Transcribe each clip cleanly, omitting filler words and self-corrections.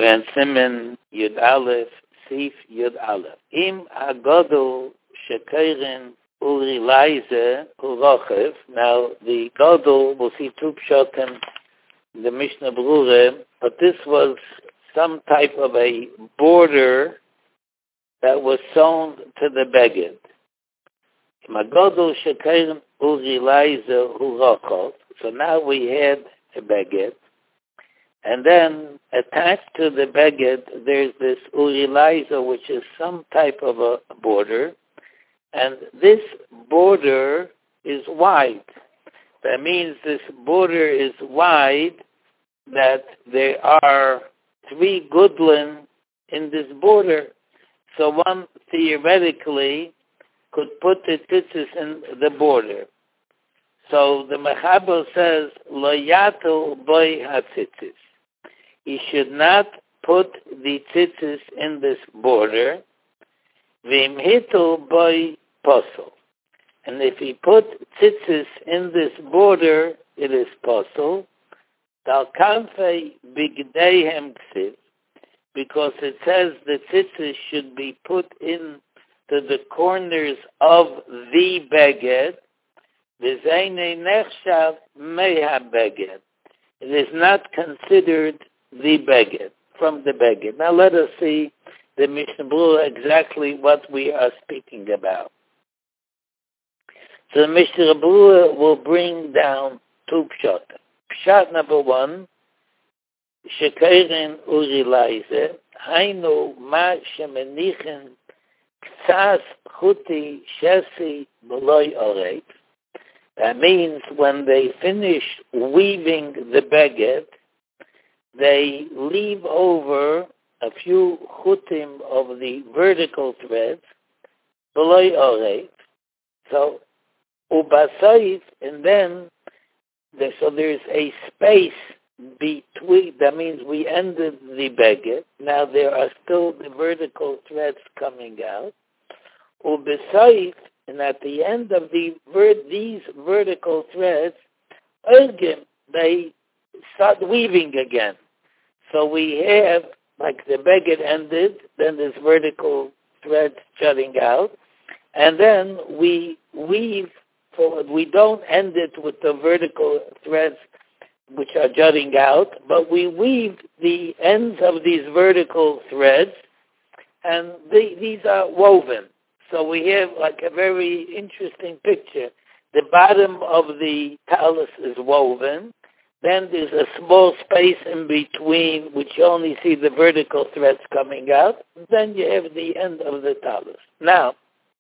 We're in Simen Yud Aleph, Sif Yud Aleph. Im Agadol Shekeirin Uri Leize Urochev. Now, the Gadol, we'll see two pshatim, the Mishnah Berurah, but this was some type of a border that was sewn to the beged. Im Agadol Shekeirin Uri Leize Urochev. So now we had a beged. And then attached to the beged, there's this urilaisa, which is some type of a border. And this border is wide. That means this border is wide, that there are 3 gudlin in this border. So one theoretically could put the tzitzis in the border. So the Mechaber says, Lo yatul boy hatzitzis. He should not put the tzitzis in this border. V'im hitul boy posel. And if he put tzitzis in this border, it is posel. Dal kanfei bigdeihem ksiv. Because it says the tzitzis should be put in to the corners of the beged. V'zeine nechshav meha beged. It is not considered the beged, from the beged. Now let us see the Mishnah Berurah exactly what we are speaking about. So the Mishnah Berurah will bring down 2 pshat. Pshat number 1, Shekeirin Urilaise, Hainu ma shemenichen ktsas chuti shesi b'loi oreit. That means when they finish weaving the beged, they leave over a few chutim of the vertical threads, below oreit. So, ubasayif, and then, so there's a space between, that means we ended the beged. Now there are still the vertical threads coming out. Ubasayif, and at the end of these vertical threads, they start weaving again. So we have, like the beged ended, then this vertical thread jutting out, and then we weave forward. We don't end it with the vertical threads which are jutting out, but we weave the ends of these vertical threads, and these are woven. So we have like a very interesting picture. The bottom of the talus is woven. Then there's a small space in between, which you only see the vertical threads coming out. Then you have the end of the talus. Now,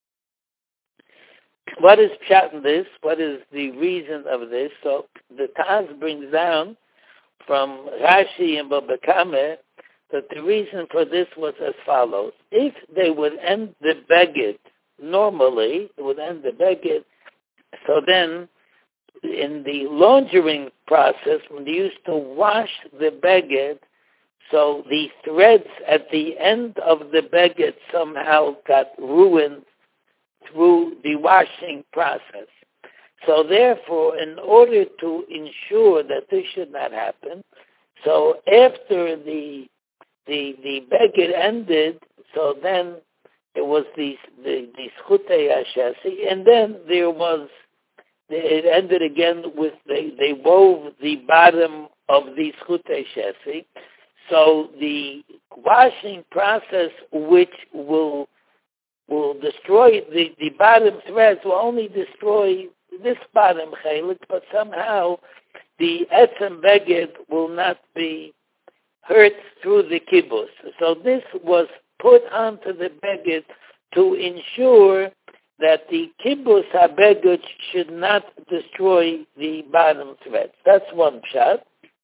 what is pshat in this? What is the reason of this? So the Taz brings down from Rashi and Baba Kama that the reason for this was as follows. If they would end the beged normally, it would end the beged, so then in the laundering process, when they used to wash the beged, so the threads at the end of the beged somehow got ruined through the washing process. So therefore, in order to ensure that this should not happen, so after the beged ended, so then it was the schutei hashasi, and then it ended again with they wove the bottom of the schutei hashasi. So the washing process, which will destroy the bottom threads, will only destroy this bottom chelik, but somehow the etzem beged will not be hurt through the kibbutz. So this was put onto the beged to ensure that the kibbutz habeged should not destroy the bottom threads. That's one pshat.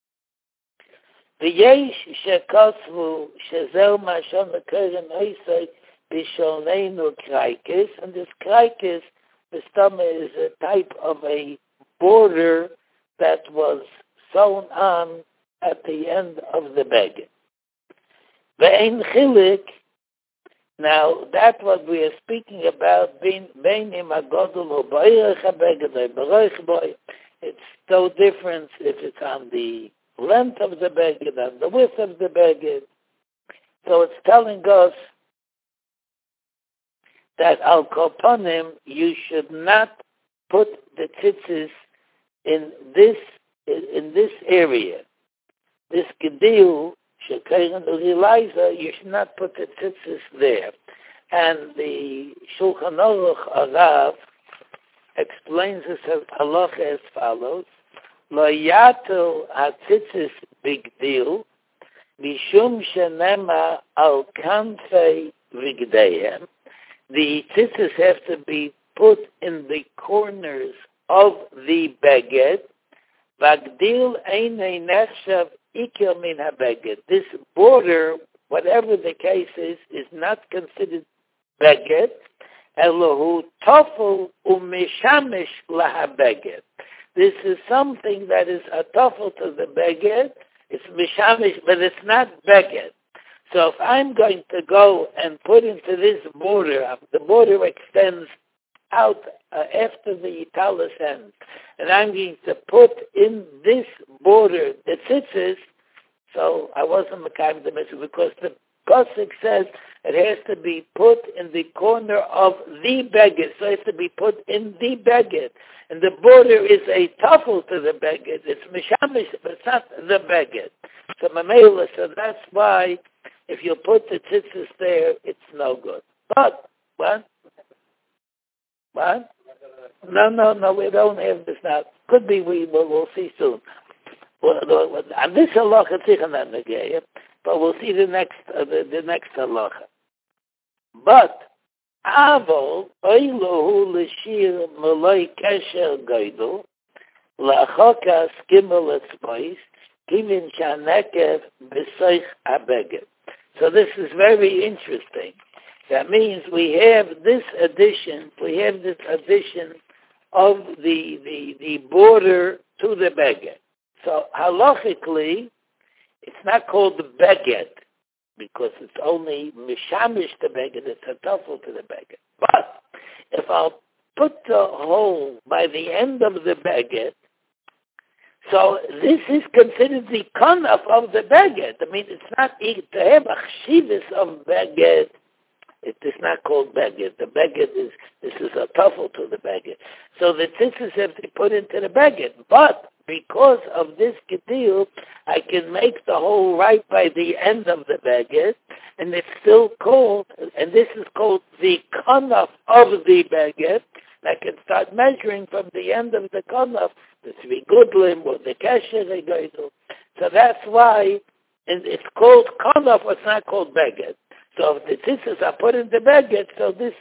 V'yesh shekosvu shezel mashon lekeren oisei b'sholneinu kraikis, and this kraikis, the stomach, is a type of a border that was sewn on at the end of the beged. Ve'ein chilik. Now, that's what we are speaking about, it's no difference if it's on the length of the beged, on the width of the beged. So it's telling us that al koponim, you should not put the tzitzis in this area. This gedil, shekayren urilaisa, you should not put the tzitzis there. And the Shulchan Aruch Arav explains this halacha as follows: Lo yatel hatzitzis bigdil, mishum shenema al kanfei vigdeihem. The tzitzis have to be put in the corners of the beged. Vagdil einei nechshav ikil min habeged. This border, whatever the case is not considered beged. Elohu tofel umishamish lahabeged. This is something that is a tofel to the beged. It's mishamish, but it's not beged. So if I'm going to go and put into this border, the border extends out after the talus ends, and I'm going to put in this border the tzitzis, so I wasn't mekayim the mitzvah, because the pasuk says it has to be put in the corner of the beged, so it has to be put in the beged, and the border is a tafel to the beged. It's mishamish, but it's not the beged. So mamela, so that's why if you put the tzitzis there, it's no good. But what? No, we don't have this now. Could be we'll see soon. And this halacha tzichan negayim, but we'll see the next halacha. But avol oilohu l'shir malay kesher goydel lachokas gimel etzbois givin shanekev b'seich abeged. So this is very interesting. That means we have this addition of the border to the beged. So halachically, it's not called the beged because it's only mishamish the beged. It's a tafel to the beged. But if I'll put the hole by the end of the beged, so this is considered the kanaf of the beged. I mean, it's not to have a chshivus of beged. It is not called beged. The beged this is a tafel to the beged. So the tzitzis have to be put into the beged. But because of this gedil, I can make the hole right by the end of the beged, and it's still called, and this is called the kanaf of the beged. I can start measuring from the end of the kanaf, the three gudlim or the kesher goydel. So that's why it's called kanaf. It's not called beged. So if the tzitzis are put in the beged, so this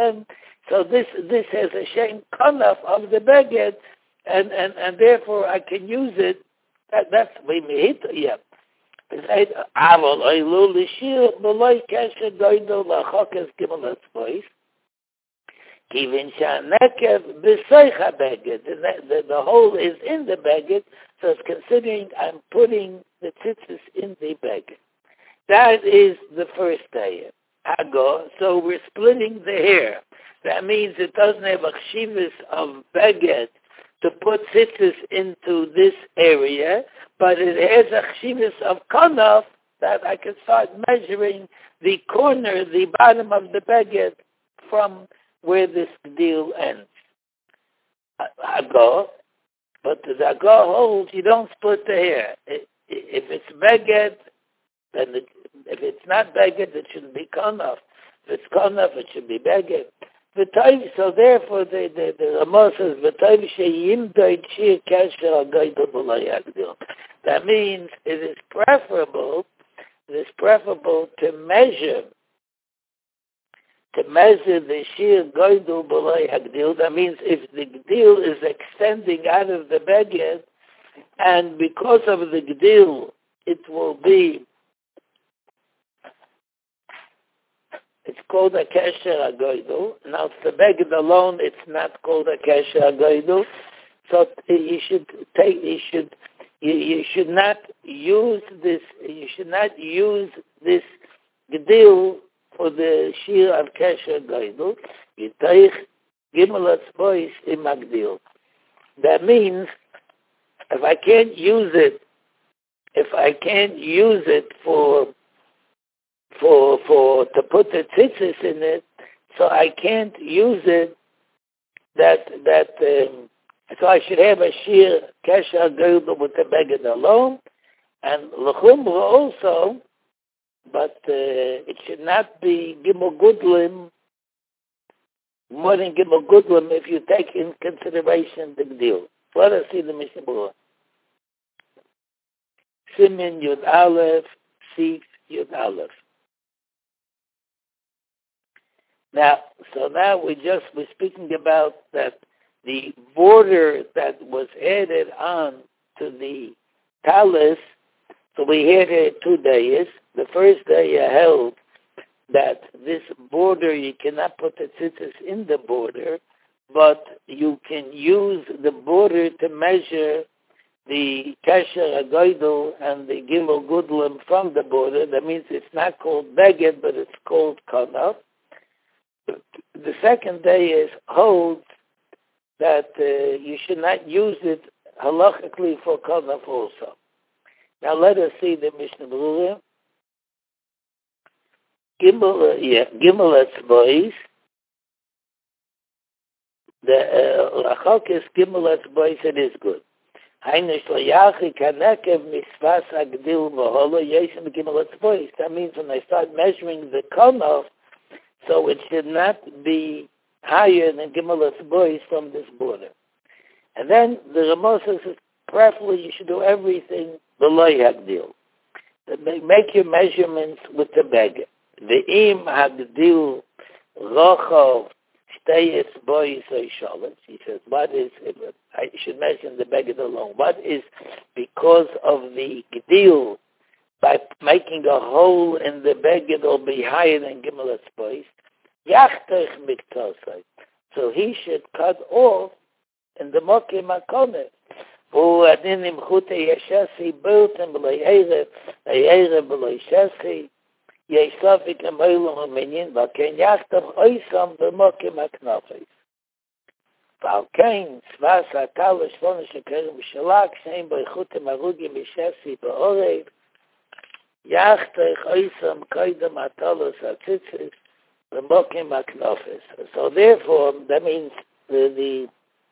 has a shame kanaf of the beged, and therefore I can use it. That's we hit. Yeah. Avol oilu l'shir b'loy kesher goydel lachokas gimel etzbois. Givin shanekev b'seich habeged. The hole is in the beged, so it's considering I'm putting the tzitzis in the beged. That is the first day. So we're splitting the hair. That means it doesn't have a chshivus of beged to put tzitzis into this area, but it has a chshivus of kanaf that I can start measuring the corner, the bottom of the beged from where this deal ends. But the Hago holds you don't split the hair. If it's beged, then if it's not beged, it shouldn't be kanaf. If it's kanaf, it should be beged. So therefore, the Ramah says, that means it is preferable to measure the shir goydel b'lay hagdil. That means if the gdil is extending out of the beged, and because of the gdil, it will be, it's called a kesher hagoydel. Now, it's the beged alone, it's not called a kesher hagoydel. So you should not use this gdil for the shir of kesher goydel. Yitaich gimel etzbois im hagdil. That means if I can't use it for to put the tzitzis in it, so I can't use it. So I should have a sheer kesher girdle with the beged alone, and l'chumra also, but it should not be gimel gudlim, more than gimel gudlim if you take in consideration the deal. Let us see the Mishnah Berurah. Simin Yud Aleph, Sif Yud Aleph. Now we're speaking about that the border that was added on to the talis. So we had it 2 days. The first day I held that this border, you cannot put the tzitzis in the border, but you can use the border to measure the kasher agoidel and the gimel gudlim from the border. That means it's not called beged, but it's called kanaf. The second day is holds that you should not use it halachically for kanaf also. Now let us see the Mishnah Berurah. Gimel etzbois. The achokes gimel etzbois, it is good. That means when I start measuring the kanaf, so it should not be higher than gimel etzbois from this border. And then the Rama says, preferably you should do everything below hagdil. Make your measurements with the beged. The im hagdil rochov shtei etzbois oishalas. He says, what is, I should mention the beged alone. What is because of the gdil, by making a hole in the beged will be higher than gimel etzbois, yachtech miktosai. So he should cut off in the mokim hakonet. U'adinim chute yeshasi bultem b'lei erev b'lei shasi yeslavik amoylum ha'minyin v'ken yachtech oisam b'mokim haknafis. V'alkein tzvas ha'tal shvona shekerim b'shalak shein b'chutem arugim b'shasi b'orev yachtech oisam koidem ha'talos ha'tzitzis b'mokim haknafis. So therefore, that means the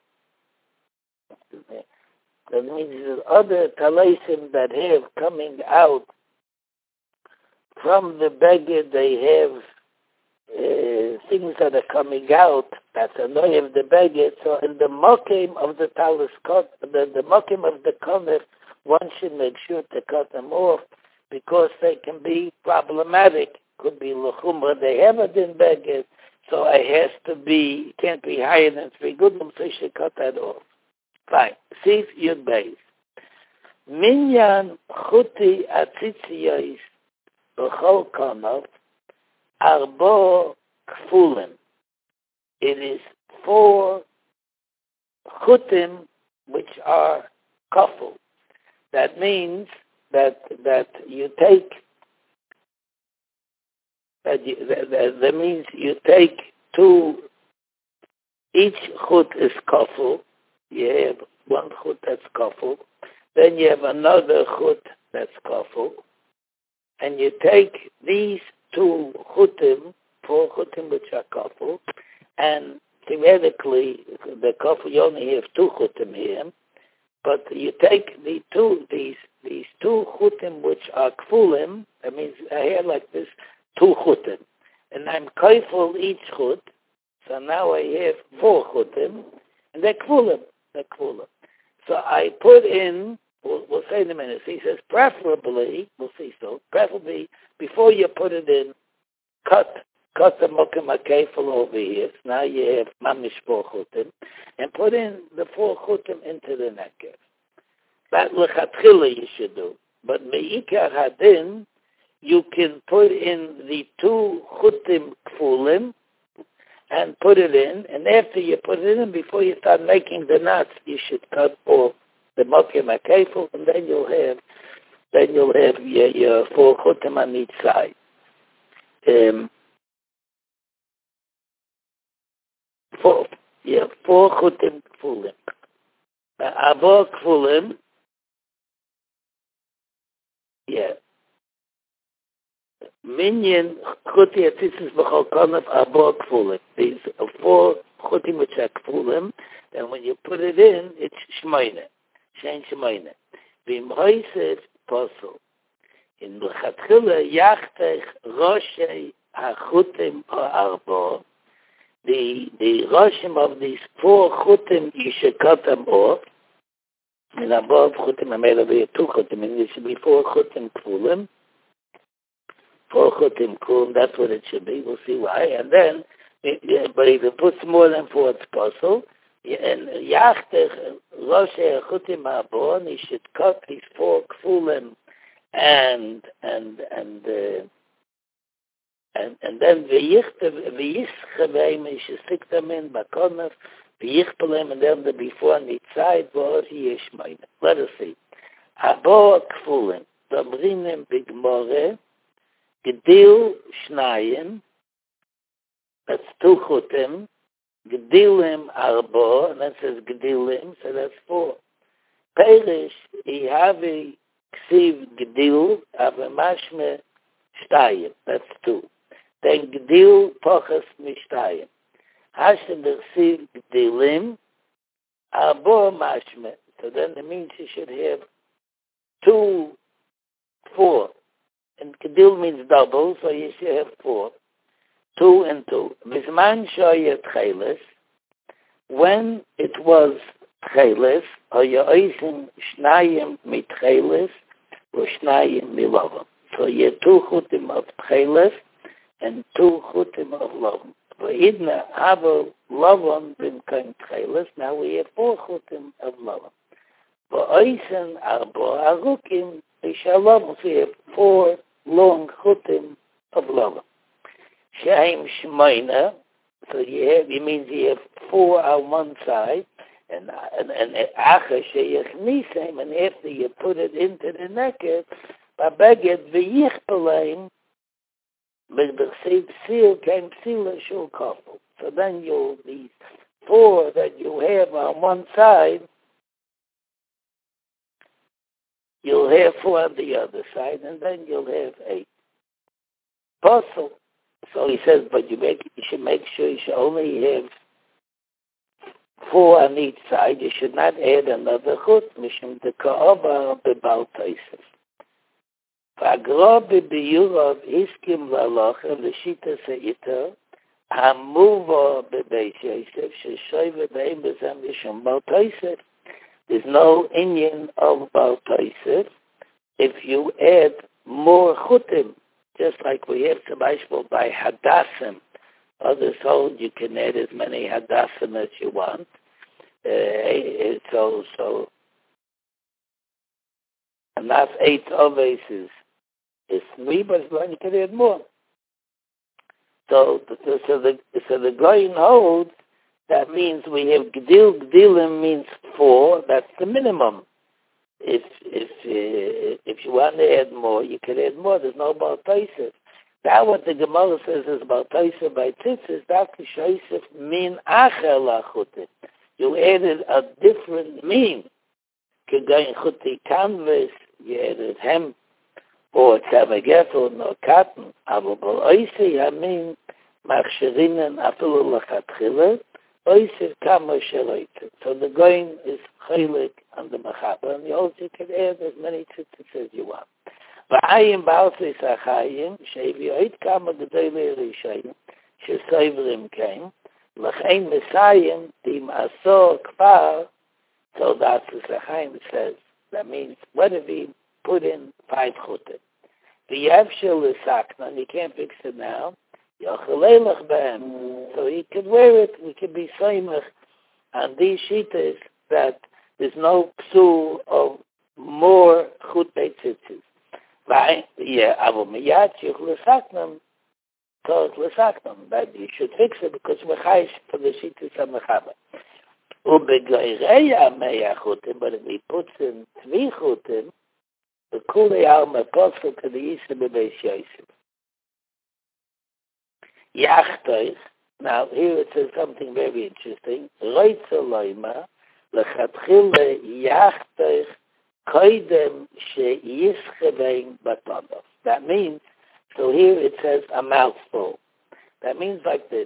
other talasim that have coming out from the beged, they have things that are coming out that's annoying of the beged. So in the mokim of the talis cut, the mokim of the kanef, one should make sure to cut them off because they can be problematic. Could be l'chumra, they have it in beged, so it has to be, can't be higher than 3 gudlim, so you should cut that off. Fine. Sif Yud Beis. Minyan chuti atzitziyos b'chol kanaf arbo kfulim. It is 4 chutim which are kaful. That means that you take that means you take 2. Each chut is kaful. You have 1 chut that's kaful, then you have another chut that's kaful, and you take these 2 chutim, 4 chutim which are kaful, and theoretically the kaful you only have 2 chutim here, but you take these 2 chutim which are kfulim. That means I have like this 2 chutim, and I'm kaful each chut, so now I have 4 chutim, and they're kfulim. So I put in, we'll say in a minute, he says preferably, we'll see so, preferably before you put it in, cut the mokim hakefel over here, so now you have mamish 4 chutim, and put in the 4 chutim into the nekev. That lechatchila you should do. But meikar hadin, you can put in the 2 chutim kfulim, and put it in, and after you put it in, before you start making the knots, you should cut off the mokim hakefel, and then you'll have your 4 chutim on each side. 4 chutim kfulim. Abo kfulim, Minyan chuti atzitzis b'chol konef abo kfulim. These are 4 chutim which are kfulim, and when you put it in, it's shmoyne. Shein shmoyne. V'im hoiset posel. In l'chatchila yachtech roshei hachutim arbo. The roshim of these 4 chutim, you should cut them off. And above chutim, I made over here 2 chutim, and there should be 4 chutim kfulim. 4 chutim kfulim, that's what it should be. We'll see why. And then, but if it puts more than 4, it's possible. And yachtech roshei hachutim arbo, and you should cut these 4 kfulim, and then v'yischavim, you should stick them in bakonef, v'yichpelem, and then the before on each side, v'or yishmayim. Let us see. Abo kfulim, damrinim b'gmore, gedil shnayim, that's 2 chutim, gedilim arbo, and that says gedilim, so that's 4. Perish, ihavi ksiv gedil, ave mashme shtayim, that's 2. Then gedil pochas mishtayim. Hashem ksiv gedilim, arbo mashme. So then it means you should have 2, 4. And gedil means double, so you should have 4. 2 and 2. Bisman shoyet cheles, when it was cheles, or yoisim shnayim mit cheles, or shnayim milovam. So you have 2 chutim of cheles, and 2 chutim of lovam. V'idna avo lovam b'mkaim cheles, now we have 4 chutim of lovam. V'oisen arbo arukim b'shalom, so you have 4 long chutim of lovam. Sheim shmoina, so it means you have 4 on one side, and acha sheyachnisem, and after you put it into the naked, babeged v'yichpeleim, b'chsev seal came seal shul couple. So then these 4 that you have on one side, you'll have 4 on the other side, and then you'll have 8. Puzzle. So he says, but you should make sure you should only have 4 on each side. You should not add another chut, mishum deka'oba bebal taisef. V'agro b'biyurov iskim lalocha l'shita se'ita hamuvo b'beis yosef sheshoyve b'eim b'zem mishum bal taisef. There's no inyan of bal taisef if you add more chutim. Just like we have to by hadassim. Others hold you can add as many hadassim as you want. So enough 8 oves is 3, but you can add more. So the Goyin holds that means we have gdilim means 4. That's the minimum. If you want to add more, you can add more. There's no Baal Taisef. Now what the Gemara says is Baal Taisef by Tzitzis, that's the Shoisef min acher lachutim. You added a different mean. Kegayin chuti canvas, you added hemp, or tzavaget, or no cotton. Avo Baal Oisei hamin machshirinen afilu lachatchila, Oisei kama sheloite. So the going is chaylik on the Machaba, and you also can add as many tzitzis as you want. V'ayim ba'altei sachayim, she'evioit kama gedolei rishayim, she'soivrim came, l'chein mesayim, dim asor kvar, so that's the sachayim says. That means, what if he put in 5 chutim? V'yavshel l'sakna, and you can't fix it now, yocheleilach b'hem, so he could wear it, we could be soimach on these shitas that there's no psul of more chutei tzitzis. Right? Yeah, avo miyat yuch l'saknam, toz l'saknam, that you should fix it because we're chayish for the shitas ha-mechaba. Ubegoyrei ha-meya chutim, but if he puts in 3 chutim, the kulei alma posel to the yisa b'beis yosef. Yachtoich, now here it says something very interesting. Roitza loima, lechatchile yachtoich koidem sheyischevein batonov. That means So here it says a mouthful. That means like this.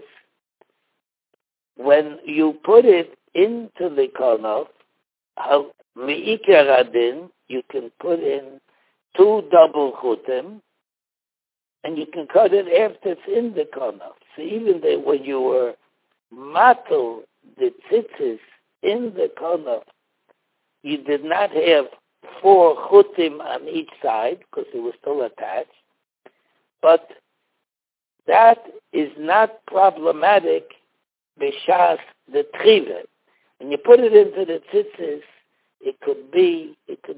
When you put it into the konof, me'ikar adin, you can put in 2 double chutim, and you can cut it after it's in the konof. So even when you were matel the tzitzis in the konof, you did not have 4 chutim on each side because it was still attached. But that is not problematic b'shas the trivet. When you put it into the tzitzis, it could be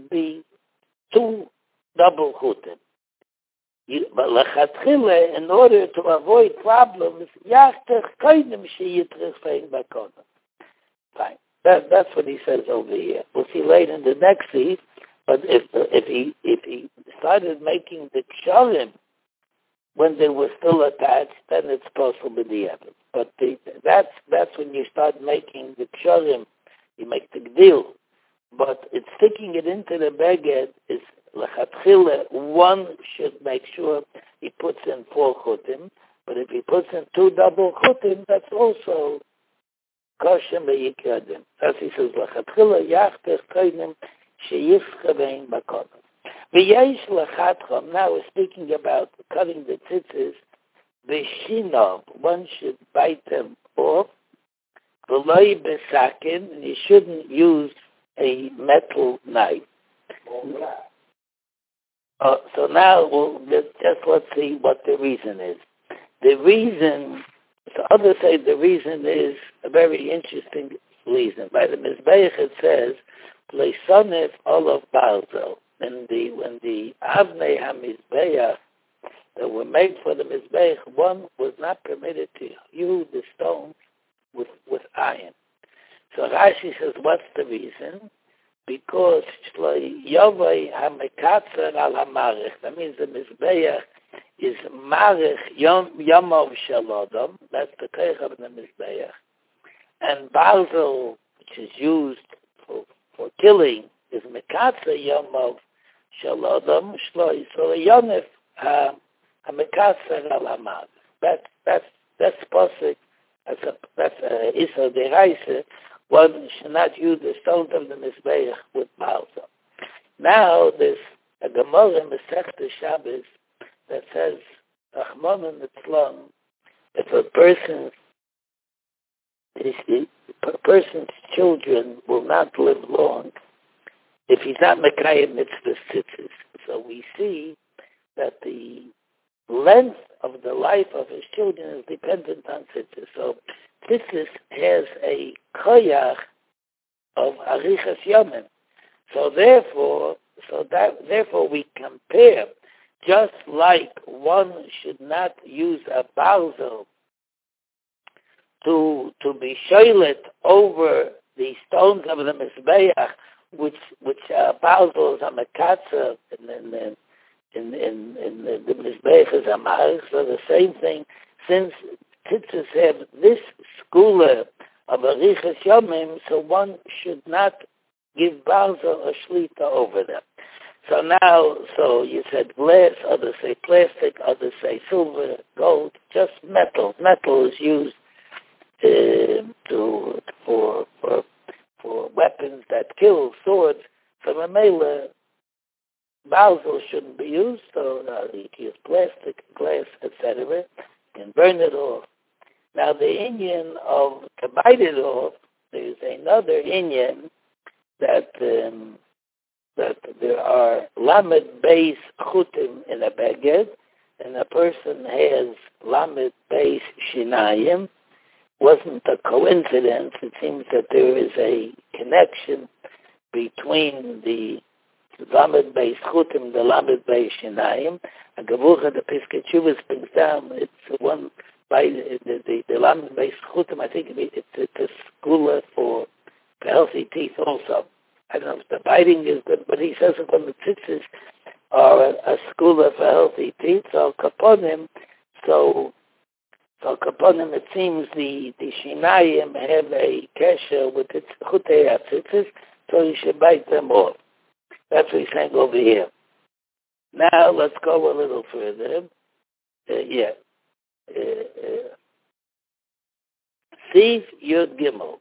2 double chutim. But lechatchila, in order to avoid problems, yachtech koinem sheyitrich fein bakonim. Fine. That's what he says over here. We'll see later in the next seed. But if he started making the ksharim when they were still attached, then it's possible with the evidence. But that's when you start making the ksharim, you make the deal. But it's sticking it into the beged is lechatchila. One should make sure he puts in 4 chutim. But if he puts in 2 double chutim, that's also kosher me'ikadim. As he says, lechatchila yachtech koinem sheyifchavein bakonim. V'yesh lechatcham. Now we're speaking about cutting the tzitzis. V'shinov. One should bite them off. V'loi besakin. And you shouldn't use a metal knife. So now let's see what the reason is. The reason, so others say the reason is a very interesting reason. By the Mizbeach it says, Leisonef olav balzo. When the Avnei HaMizbeach that were made for the Mizbeach, one was not permitted to use the stone with iron. So Rashi says, what's the reason? Because Yovei HaMekatzer al HaMarech. That means the Mizbeach is Marech Yomov Shalodom. That's the Keich of the Mizbeach. And Barzel, which is used for killing, is Mekatzer Yomov Shalodom Shloi. So Yonef HaMekatzer al HaMarech. That's possible. That's Isser Deraisa. One should not use the stones of the Mizbeach with Balsa. Now there's a Gemara in Masechta Shabbos that says, Achmon Litzlan, if a person's children will not live long if he's not Mekayim Mitzvah Tzitzis. So we see that the length of the life of his children is dependent on Tzitzis. So Tzitzis has a koyach of arichas yomim. So therefore we compare, just like one should not use a balzo to be shoylet over the stones of the Mizbeach, which balzo is a mekatza, and the Mizbeach is a marich. So the same thing, since Tzitzis have this skula of arichas yomim, so one should not give balzo or shlita over them. So you said glass, others say plastic, others say silver, gold, just metal. Metal is used for weapons that kill, swords. So Mamela, balzo shouldn't be used, so you can use plastic, glass, etc. You can burn it off. Now the Inyan of to bite it off, there's another Inyan that there are lamed beis chutim in a beged, and a person has lamed beis shinayim. Wasn't a coincidence. It seems that there is a connection between the lamed beis chutim, the lamed beis shinayim. A gavucha the Piskei Teshuvos brings down. It's one by the lamed beis chutim. I think it's a skula for healthy teeth also. I don't know if the biting is good, but he says that when the tzitzis are a skula for healthy teeth, so kaponim, it seems the shinayim have a kesher with its chutei tzitzis, so you should bite them off. That's what he's saying over here. Now let's go a little further. Sif Yud Gimel.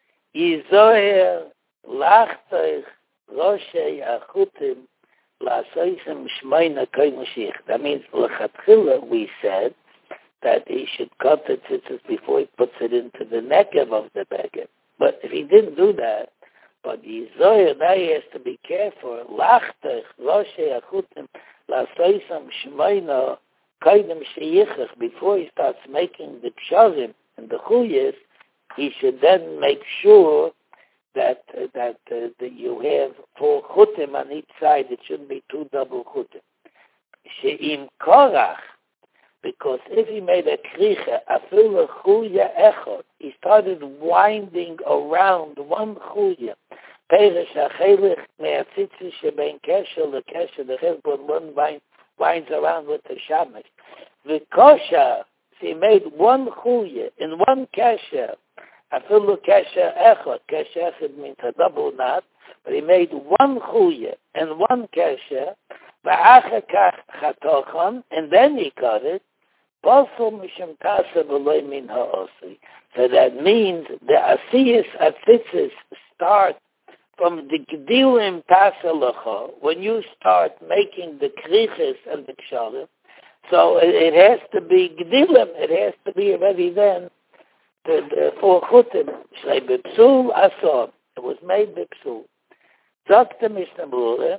Yizoher lachtoich roshei achutim la'asoisem shmeina koy Mashiach. That means l'chatchila we said that he should cut the tzitzis before he puts it into the nekev of the beged. But if he didn't do that, but Yizoher, now he has to be careful. Lachtoich roshei achutim la'asoisem shmeina koydem sheyichach. Before he starts making the ksharim and the chuyas, he should then make sure that you have 4 chutim on each side. It shouldn't be 2 double chutim. She'im korach, because if he made a kricha, afilu chuya echot, he started winding around one chuya. Perish ha'chelich me'atzitzis shebein kesher lekesher, the chesbon one winds around with the shamash. V'kosha, he made one chuya in one kesher. Afilu kesher echot. Kesher echot means a double knot, but he made one chuya and one kesher. V'achar kach chatochon, and then he cut it. Posel mishum tasa v'loy min ha'osi. So that means the asiyas atzitzis start from the gdilim tasa lecha. When you start making the kriches and the kshalim, so it has to be gdilim. It has to be already then. The 4 chutim, shlei b'psul asor. It was made b'psul. Dr. Mishnah Berurah,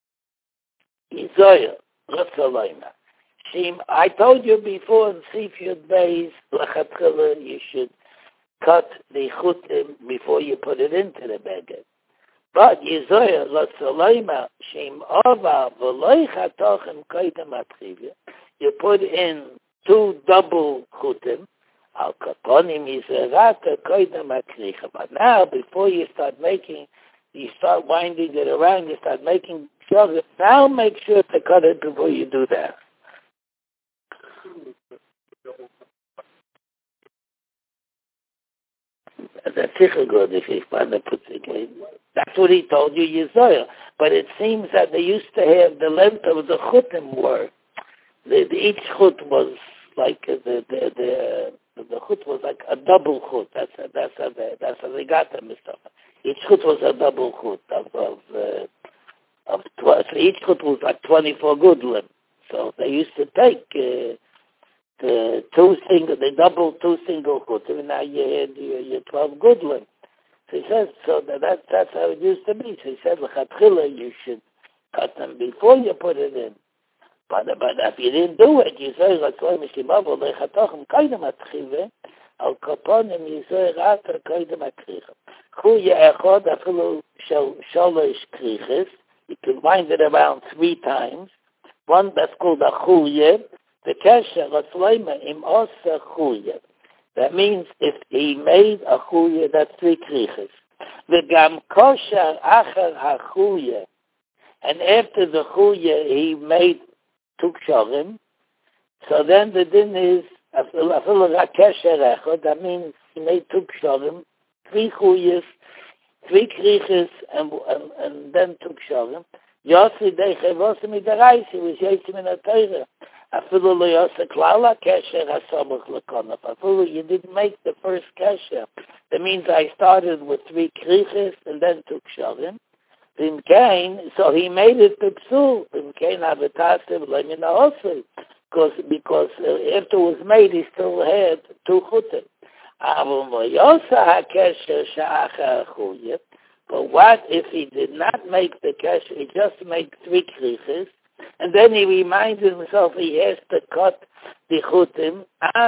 Yizoyer, Rotzolayma. I told you before in Sif Yud Beis, Lachatchila, you should cut the chutim before you put it into the beged. But Yizoyer, Rotzolayma, Shim Ova, V'loy Chatochem Koydem Atchivya. You put in 2 double chutim, Al kaponim yizerata koydem akricha. But now, before you start winding it around, you start making sure. Now make sure to cut it before you do that. That's good if you find the putzik. That's what he told you, Yizoyer. But it seems that they used to have the length of the chutim were. Each chut was like the chut was like a double chut. That's how they got them, Mr. Each chut was a double chut of 12. So each chut was like 24 gudlim. So they used to take the 2 single chut, and now you had your 12 gudlim. So he says, that's how it used to be. So he said, l'chatchila, you should cut them before you put it in. But if you didn't do it, you say, Ratzoi Mishimavo, Lechatochim Koydem Atchive, Al Kaponim Yizoy Rata Koydem Atchive. Chuya Echod, Afilu Sholosh Kriches, you can wind it around 3 times. One that's called a Chuya, the Kesher, Ratzloima, Im Osa Chuya. That means if he made a Chuya, that's 3 Kriches. The Gam Kosher Achar HaChuya, and after the Chuya, he made 2 ksharim. So then the din is that means he made 2 ksharim, 3 chuyas, 3 kriches, and then 2 ksharim. Yossi deiche vosim idarais, he was yaitzim in a teire. Afilu lo yosa klala kesher hasomuch lekonaf. Afilu, you didn't make the first kesher. That means I started with 3 kriches and then 2 ksharim. So he made it to psul. Because after it was made, he still had 2 chutim. But what if he did not make the kesher? He just made 3 kriches, and then he reminded himself he has to cut the chutim.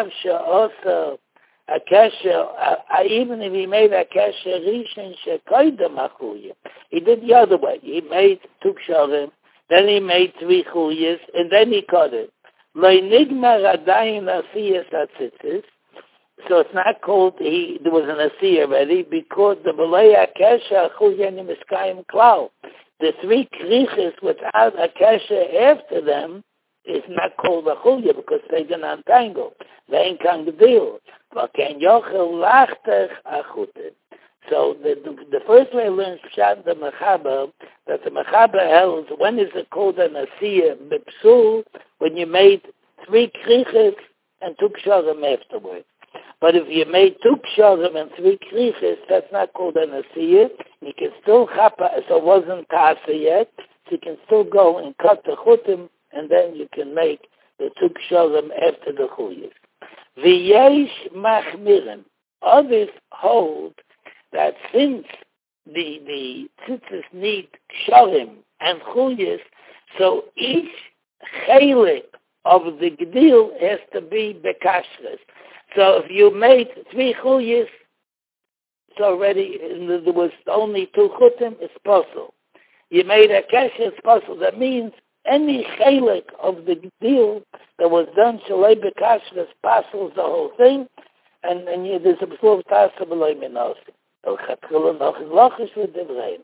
A kesher, even if he made a kesher rishon shekoydem achuya, he did the other way. He made 2 ksharim, then he made 3 chuyas, and then he cut it. Lo nigmar adayin asiyas atzitzis. So it's not called there was an asiyah already because the belay kesher achuya nimiskayim klau. The 3 kriches without a kesher after them is not called a chuya because they didn't untangle. They ain't come to deal. But can yochel lachtech achutim. So the first way I learned Pshat the Mechaber, that the Mechaber held, when is it called an asiyah b'psul? When you made 3 kriches and 2 ksharim afterwards. But if you made 2 ksharim and 3 kriches, that's not called an asiyah. You can still chapa, so it wasn't tasa yet. So you can still go and cut the chutim, and then you can make the 2 ksharim after the chuyas. V'yesh machmirim. Others hold that since the tzitzis need ksharim and chuyas, so each chelik of the gedil has to be bekashres. So if you made 3 chuyas, it's already, there was only 2 chutim, it's possible. You made a kasher, it's possible. That means any chelik of the gedil that was done shalei bekashres passes the whole thing, and there's a b'sluv tasa b'loi minosim. El-chatchila noch lochish v'divreim.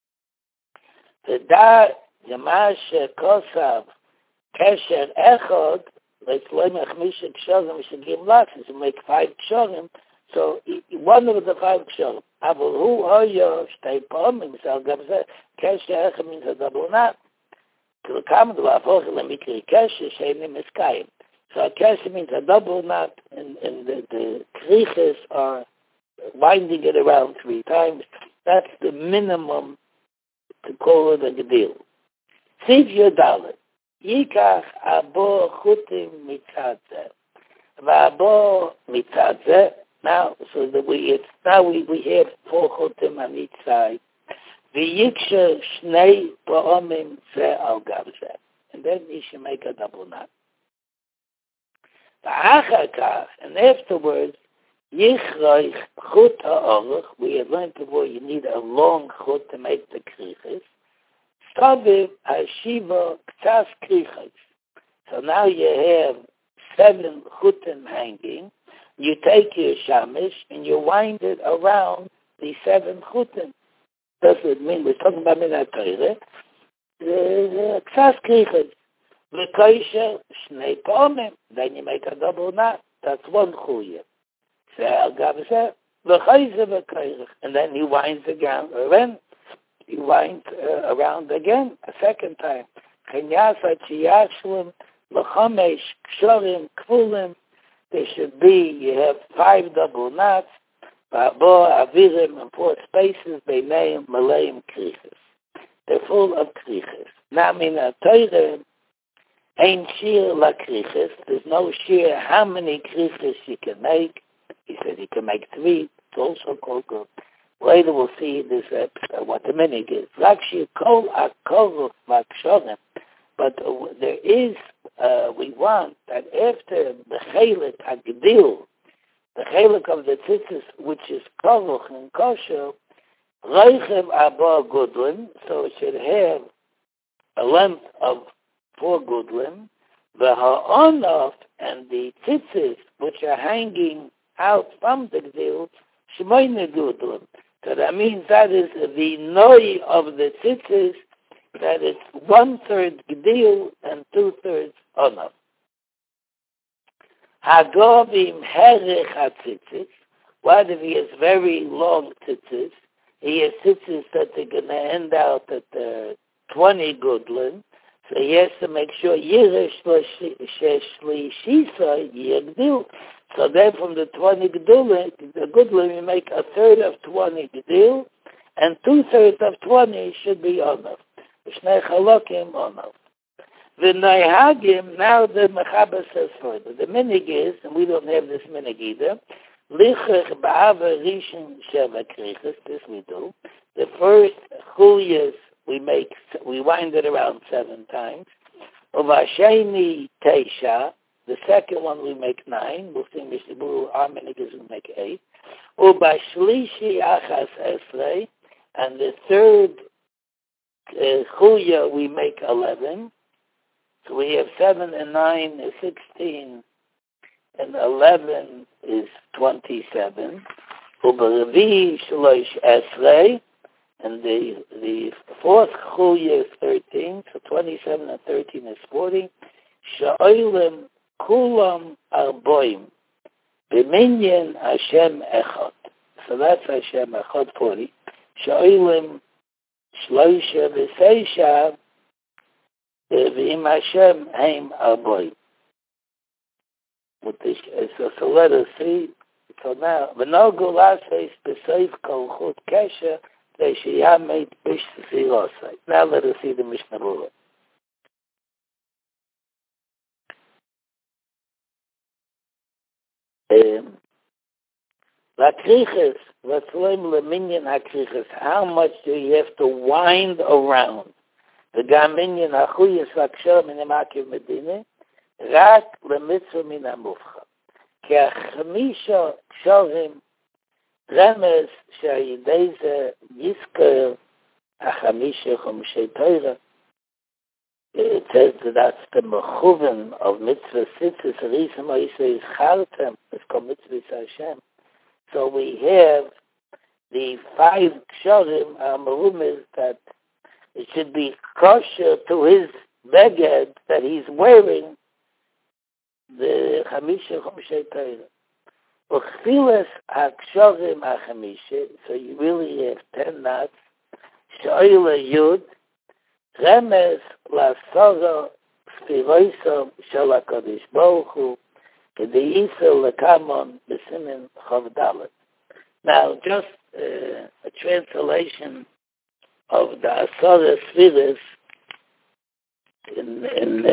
V'da yamash kosav kesher echod, let's learn achmisha kshorim, we should give losses and make 5 kshorim, so one of the 5 kshorim. Avol hu hoyo shtei pomim, so gabzeh, kesher echod means a double knot. To the common law, mikri kesher, sheini miskayim. So a kesher means a double knot, and the kriches are winding it around 3 times. That's the minimum to call it a gedil. Siv yodalet. Yikach abo chutim mitzadze. V'abo mitzadze. Now, so that we have 4 chutim on each side. V'yiksha shnei ba'omim ze al gav ze. And then you should make a double knot. V'achar and afterwards, yichroich chut ha'orach. We have learned before you need a long chut to make the kriches. Staviv hashiva k'tas kriches. So now you have 7 chutim hanging. You take your shamish and you wind it around the 7 chutim. That's what it means. We're talking about Minat Torah. K'tas kriches. V'koisha shnei pomim. Then you make a double knot. That's 1 chuya. And then he winds again. He winds around again a second time. There should be, you have 5 double knots, and 4 spaces, they're full of kriches. Now, in a Torah, ain't sheer la kriches. There's no sheer how many kriches you can make. He said he can make 3. It's also called good. Later we'll see this what the minig is. But there is, we want that after the chelik hagdil, the chelik of the tzitzis, which is kovuch and kosher, reichev abba gudlim, so it should have a length of 4 gudlim, the ha'onof and the tzitzis, which are hanging out from the gdil, shmoyne gudlim. So that means that is the noi of the tzitzis, that it's 1/3 gdil and 2/3 onof. Hagovim herich ha-tzitzis. What if he has very long tzitzis? He has tzitzis that they're going to end out at 20 gudlim. So he has to make sure yiresh shishisa yigdil. So then from the 20 gudlim, you make 1/3 of 20 gdil, and 2/3 of 20 should be onof. Shnei chalokim onof. The Nehagim, now the Mechaber says further. The minig is, and we don't have this minig either, lichach ba'ava rishon sheva kriches, this we do. The first chuyas we wind it around 7 times. Uvasheni teisha, the second one we make 9. We'll see Mishnah, our minig is we make 8. Ubashlishi achas esrei, and the third chuya we make 11. So we have 7 and 9 is 16, and 11 is 27. Ubarevi shloish esrei, and the fourth chuya is 13. So 27 and 13 is 40. Sha'olim kulam arboim b'minyan Hashem echad. So that's Hashem echad 40. Sha'olim shloisha v'seisha v'im Hashem heim arboim. So let us see. So now, v'nogu laseis b'seif kol chut kesher v'shiyamet b'shzirosai. Now let us see the Mishnah Berurah. Lakriches, v'tzloim leminyan hakriches. How much do you have to wind around? וגם minyan achuyas v'akshor min ha'makiv medina, rak lemitzvah min ha'mufcha. כי החמישה קשורים רמז שהידי זה יזכר החמישה חומשי תורה. It says that that's the mechuven of mitzvah sitzis risam oisei chartem. It's called mitzvah Hashem. So we have the 5 kshorim merumiz that it should be kosher to his beged that he's wearing, the Chamisha Chumshei Torah. Uchfilas HaKshorim HaChamisha, so you really have 10 knots. Shoyle Yud, Remes LaSoro Sfiroisom Shel HaKadosh Baruch Hu, Kedeisa Lekamon B'Simen Chav Dalet. Now, just a translation of the Asara Sfiris in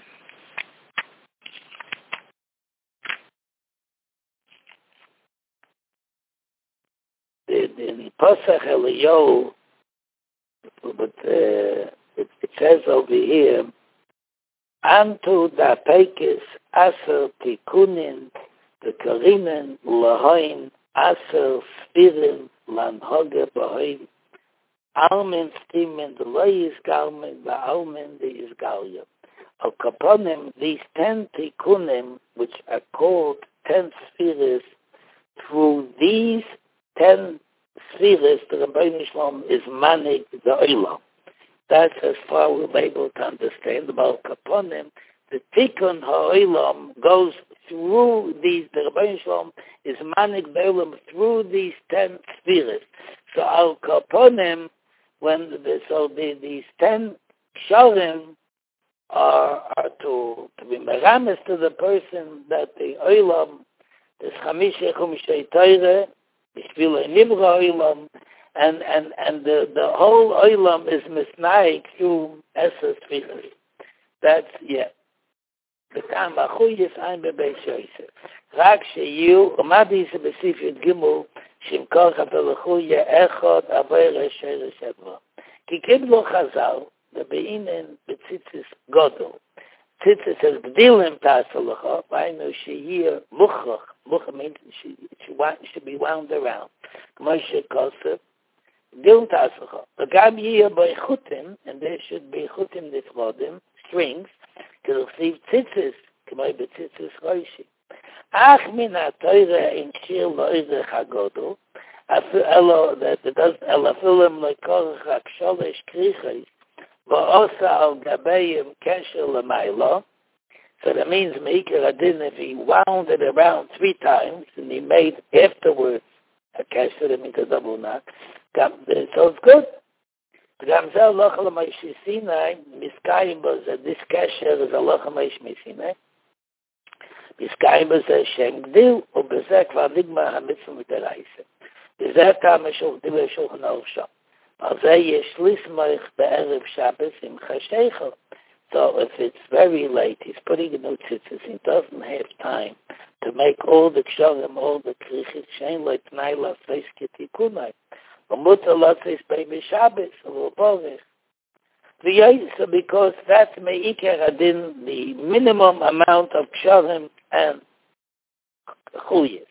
Pasach Eliyahu, but it says over here, Antu da Pekis Aser Tikunin the Karinen Lahoin Aser Spirin Lanhoge Bahoin Almen Stimen the Lois Galmen the Almen the Isgalia. Of Kaponim, these 10 Tikunim, which are called 10 spheres, through these 10 spheres, the Rebbeinu Shalom is manik the olam. That's as far we're able to understand about Kaponim. The Tikkun HaOlam goes through these, the Rebbeinu Shalom is manik the olam through these 10 spheres. So Al Kaponim, these 10 kshorim are to be meramis to the person that the olam, this Chamisha Chumshei Torah, and the whole olam is misnaik through Esas Tfilas. That's, yeah. The Kam Achuyas Ein Bebei Shoyse. Rak Sheyu, Umadi Yisa Besifit Gimel, Shimkor Chapelachuya Echot Avere Shere Shedva. Ki Kiblo Chazal, the Beinen Betzitzis Godel. Tzitzis is Gdilim Tasalacha, Vainu Shehir Muchach. Muchach means it should be wound around. Moshe Kosef, Gdilim Tasalacha. The Gam Yir by Chutim, and there should be Chutim Nitvodim, strings, to receive Tzitzis, K'may Betzitzis Roishi. Ach min ha-Torah in Shir Lo'izeh HaGodel, that it doesn't, Elafilim Lekorach HaKsholesh Krichais, V'osa al gabayim kesher l'maylo. So that means Meikar Adin, if he wound it around 3 times, and he made afterwards a kesher, that means a double knot, so it's good. Gamzel lochel l'maysh Sinai, miskayim b'z, this kesher is a lochel l'maysh Sinai. Miskayim b'z Shem Gdil, u'b'zeh kvar nigma ha-mitzvah mid'oraisa. B'zeh tam ha-shulchan aruch sham. So if it's very late, he's putting a new tzitzis, he doesn't have time to make all the kshorim, all the krichis, shein like naila, face ketikunai. Mutter lotzis baby Shabbos, or Boris. So because that's meikar adin, the minimum amount of kshorim and chuyas.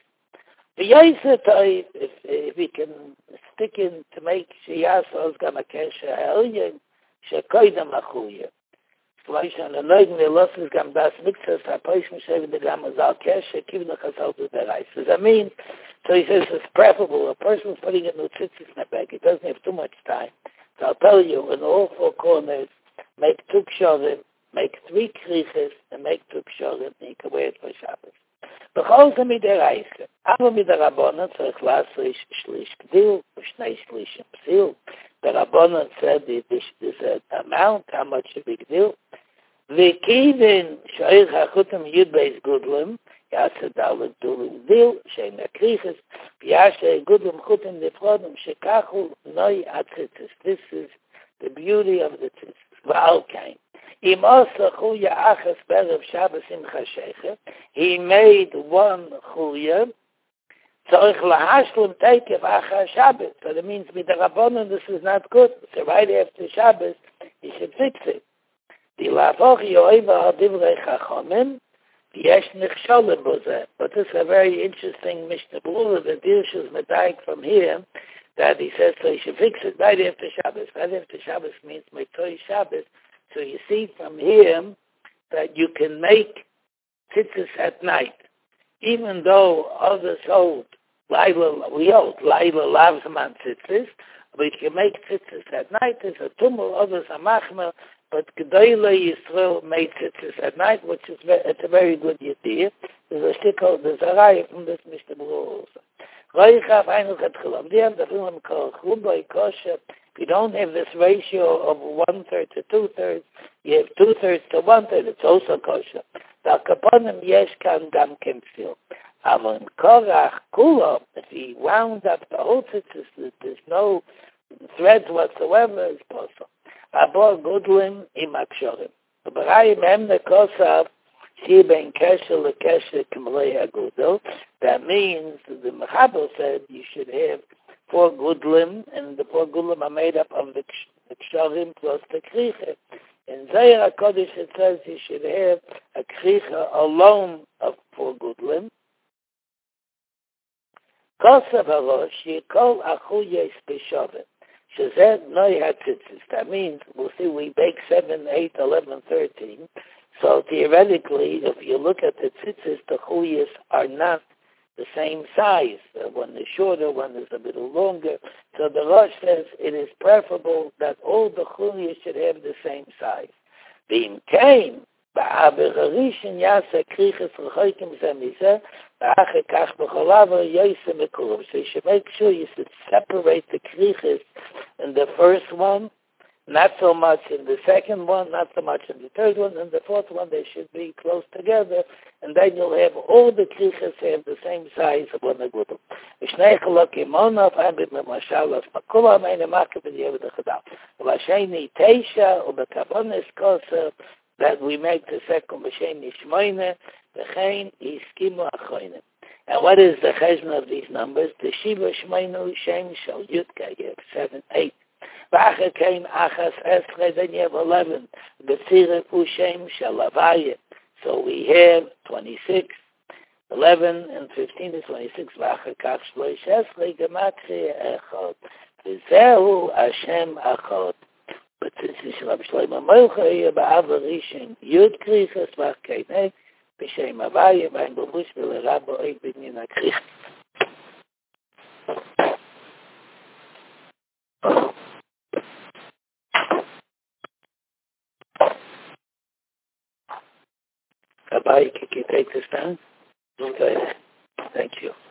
If we can stick in to make Shiyasa Gama Kesha Elyon, Shekoidam Achuya. Slashan and Logan losses Gam Das Mixas, Apoishim Shaving the Gamazal Kesha, Kivna Chasal to the rice. Does that mean? So he says it's preferable. A person putting a new tzitzis in the bag, it doesn't have too much time. So I'll tell you, in all 4 corners, make 2 kshorim, make 3 kriches, and make 2 kshorim, and you can wear it for Shabbos. בכל זה מדרייסה. אבל מדרבנן צריך להפריש שליש גדיל ושני שלישים פסיל. Rabbanan said this amount, how much should be gdil. V'kivin shoich hachutim yud beis gudlim, Yatzadal Dul Dil, Shem Akrichas, Yashe Gudim Chutim Nefrodim, Shekachu Noi Atzitzis. This is the beauty of the tzitzis. V'alkain. Im Osa Chuya Achas Berev Shabbos Simcha Shecher. He made one Chuya. Tzorich lahashlim teikev achar Shabbos. So that means with the Rabbanon this is not good. So right after Shabbos, you should fix it. Di lavoch yoiva divrei chachomim, yesh nichsholim bozeh. But this is a very interesting Mishnah Berurah that Dirshus Medayik from here, that he says so you should fix it right after Shabbos. Right after Shabbos means Motzei Shabbos. So you see from here that you can make tzitzis at night. Even though others hold Laila, we hold Laila Lavzman tzitzis, but you can make tzitzis at night. There's a tumul, others are machmer, but Gedolei Yisrael made tzitzis at night, which is it's a very good idea. There's a shtickle, there's a raya from this Mishnah Berurah also. If you don't have this ratio of 1/3 to 2/3, you have 2/3 to 1/3, it's also kosher. The kaponim yesh kan gam kemfil. Avon korach kula, if he wound up the whole tzitzis, there's no threads whatsoever, it's possible. Abor gudlim im akshorim. The barayim emne kosav, shi ben kesher lekesher k'malei agudel. That means, the Mechaber said, you should have 4 gudlim, and the 4 gudlim are made up of the kshorim plus the kricha. In Zayar HaKodesh it says you should have a kricha alone of 4 gudlim. Kosav harosh yikol achuyes b'shovet. Shezed noi hatzitzis. That means, we'll see, we bake 7, 8, 11, 13. So theoretically, if you look at the tzitzis, the chuyes are not the same size. One is shorter, one is a little longer. So the Rosh says it is preferable that all the chuyes should have the same size. Being came, so you should make sure you should separate the krichas in the first one, not so much in the second one, not so much in the third one, and the fourth one they should be close together, and then you'll have all the krichas have the same size of one agudel. That we make the second b'shem nishmoine, v'chein yiskimu achroinim. And what is the cheshbon of these numbers? The shiva shmoinu shem shal yudka, you have 7, 8. V'acher kein achas esre, then you have 11. B'tziref ushem shal avaya. So we have 26. 11 and 15 is 26. V'acher kach shloish esre, gematria echot. V'zehu Hashem achot. But this is Rabbi Shlomo Melcha, Ba'ava Rishon, Yud Krichas, Vach Keineg, B'Shem Avaya, B'Ain Babush, V'Lerabo, Eid B'Nina Krichas. Rabbi, can you take this down? Okay. Thank you.